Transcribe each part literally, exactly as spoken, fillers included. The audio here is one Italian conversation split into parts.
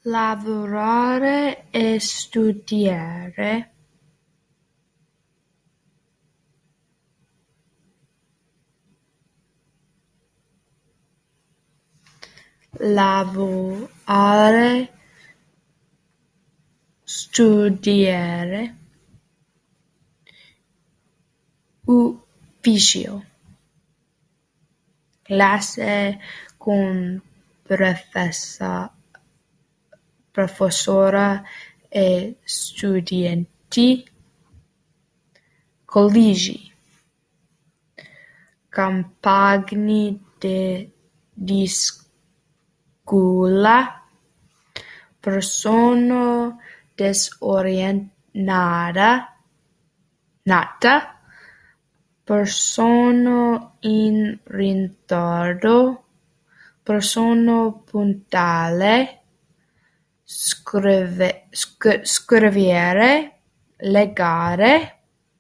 Lavorare e studiare. Lavorare, studiare, ufficio, classe con professa, professore e studenti, collegi, compagni de, di scuola, persona disorientata, nata, persona in ritardo, persona puntuale, scrive, sc- scrivere, legare,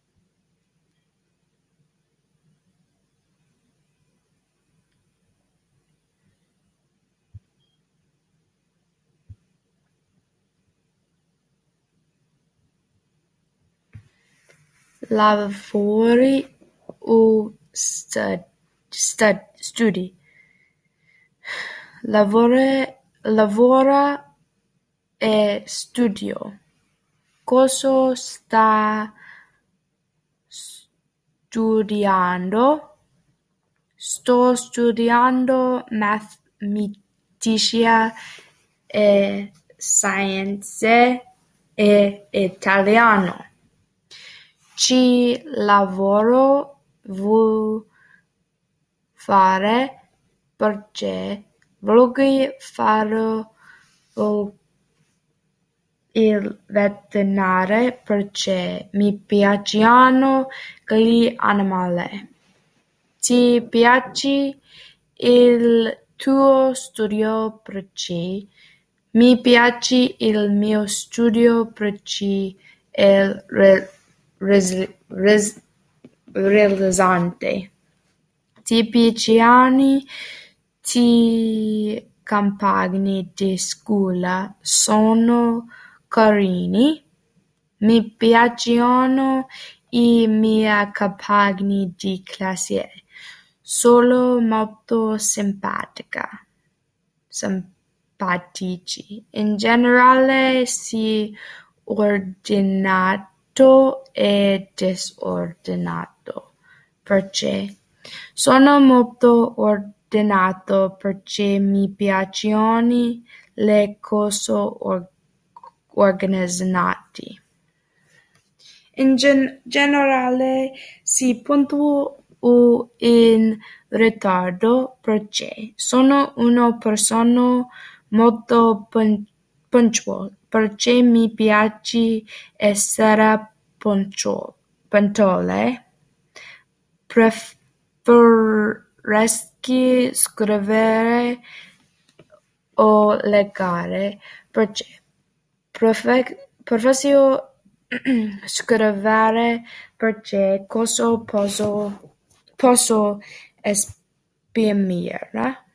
lavori o stud, stud, studi. Lavora, lavora e studio. Cosa sta studiando? Sto studiando matematica e scienze e italiano. Ci lavoro vuoi fare perché voglio fare il veterinario perché mi piacciono gli animali. Ti piace il tuo studio perché mi piace il mio studio perché è re, res, res, rilassante. Ti piacciono i compagni di scuola? Sono carini? Mi piacciono i miei compagni di classe. Sono molto simpatica. Simpatici. In generale si ordinato e disordinato. Perché? Sono molto ordinato perché mi piacciono le cose or- organizzate. In gen- generale si puntua o in ritardo perché sono una persona molto pun- punctuale, perché mi piace essere punctuale. puntuale. Preferisco scrivere o legare perché prefe- preferisco scrivere perché così posso, posso esprimere